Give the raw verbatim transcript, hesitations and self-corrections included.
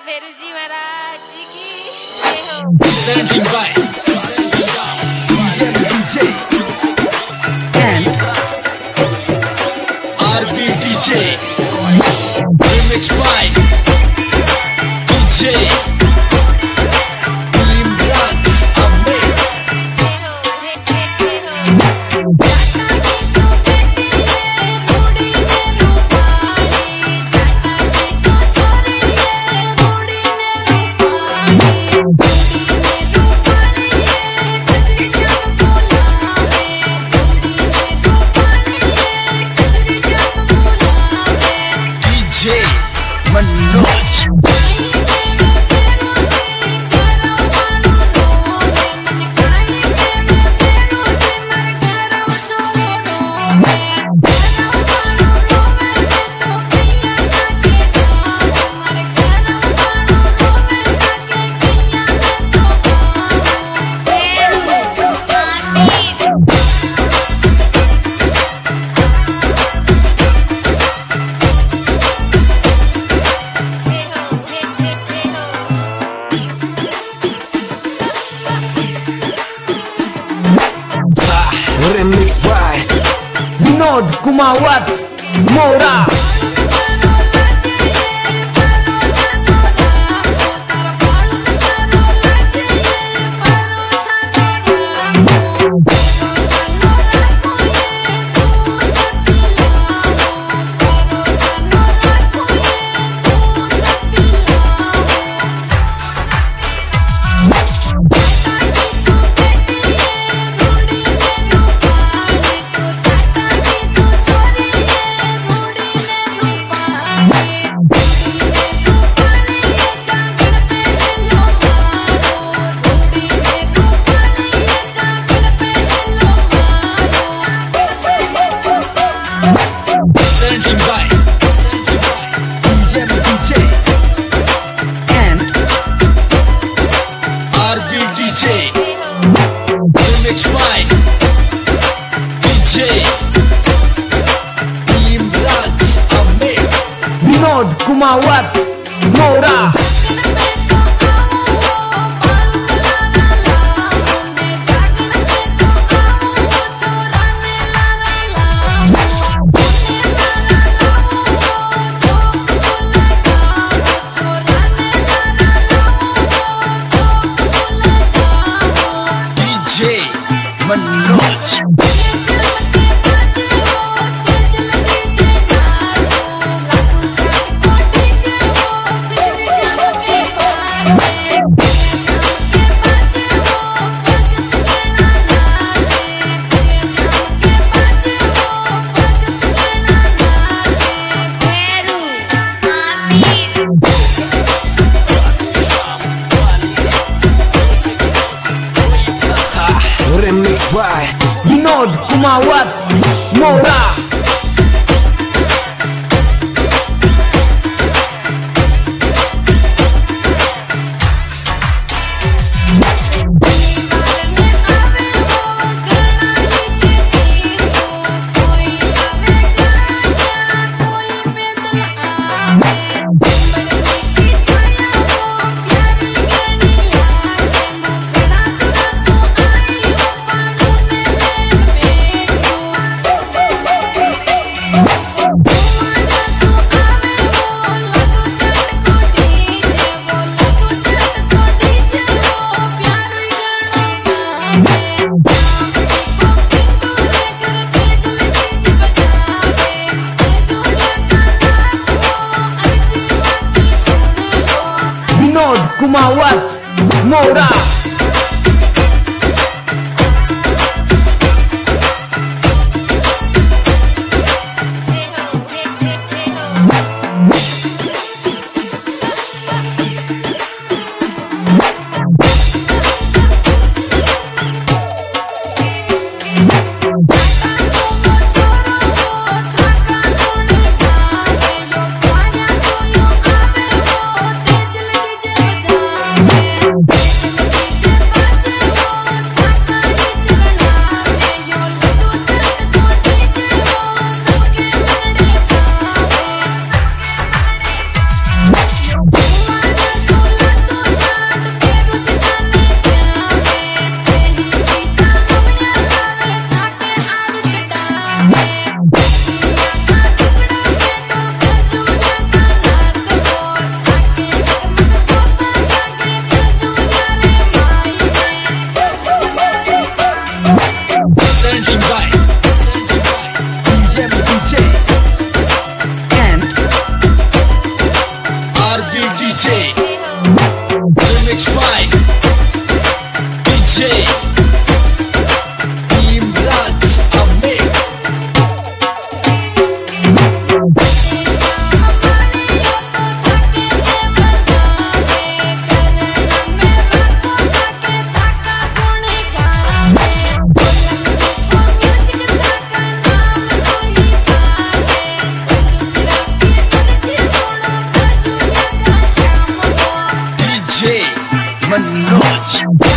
बेरुजी महाराज की जय हो। Presenting by D J and R B D J. Remix by D J Imran Ahmed. जय हो जय जय जय हो। जाता की तो बेटी है रूड़ी ने रूपाली, जाता की तो छोरी है रूड़ी ने रूपाली, रूड़ी ने रूपाली है कजरी श्याम बोलावे, रूड़ी ने रूपाली है कजरी श्याम बोलावे। D J Manoj. Remix by Vinod Kumawat Mora. Presenting by D J and R B D J. Remix by D J Imran Ahmed. Vinod Kumawat Mora. D J Manoj. Remix by Vinod Kumawat Mora. Manoj.